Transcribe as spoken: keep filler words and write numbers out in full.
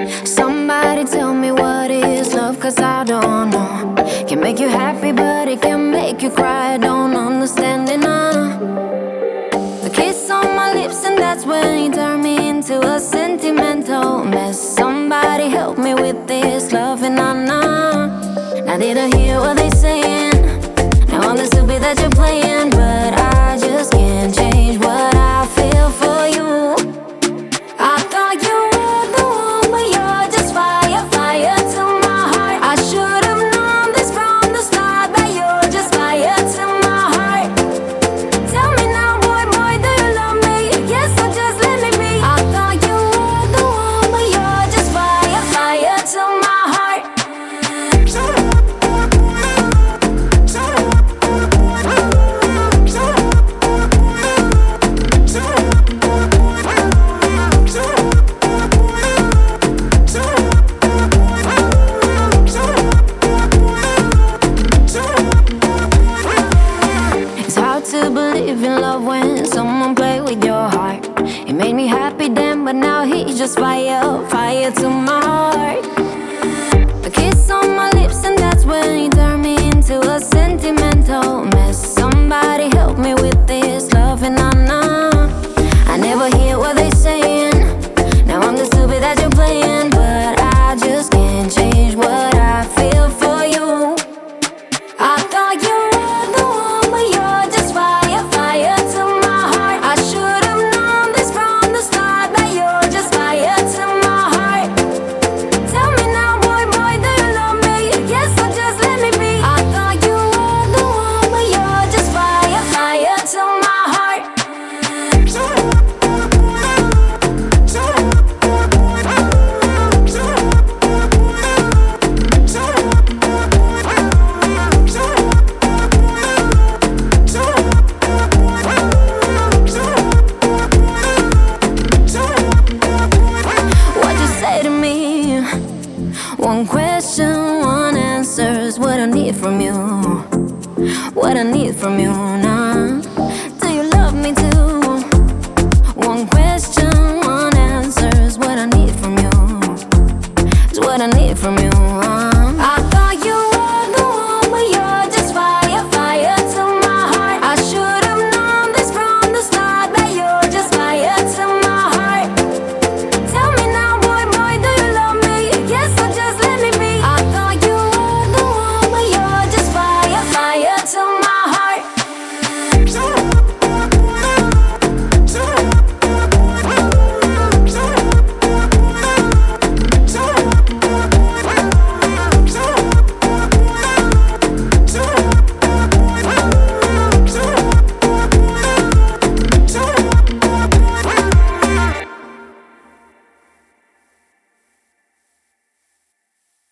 Somebody tell me what is love, cause I don't know. Can make you happy but it can make you cry. I don't understand it now. The kiss on my lips and that's when you turn me into a sentimental mess. Somebody help me with this love and I know. Now did I hear what they saying? Now I'm the stupid that you're playing, but I just can't change what I feel for you. I thought you were the one, but you're just fire, fire to my heart. I should have known this from the start, that you're just fire to my heart. Tell me now, boy, boy, do you love me? Yes, so just let me be. I thought you were the one, but you're just fire, fire to my heart. It's hard to believe in love when someone play with your heart. It made me happy then, but now he's just fire, fire to my heart. A kiss on my lips and that's when you turn me into a sentimental mess. Somebody help me with this love and I know. I never hear what they saying. Now I'm the stupid that you're playing, but I just can't change what I feel for you. I thought you were the one, but you're just fire, fire to my heart. I should have known this from the start, that you're just fire to my heart. Tell me now, boy, boy, do you love me? Yes, so just let me be. I thought you were the one, but you're just fire, fire to my heart. What you say to me? One question, one answer is what I need from you. What I need from you now. Do you love me too? One question, one answer is what I need from you. Is what I need from you.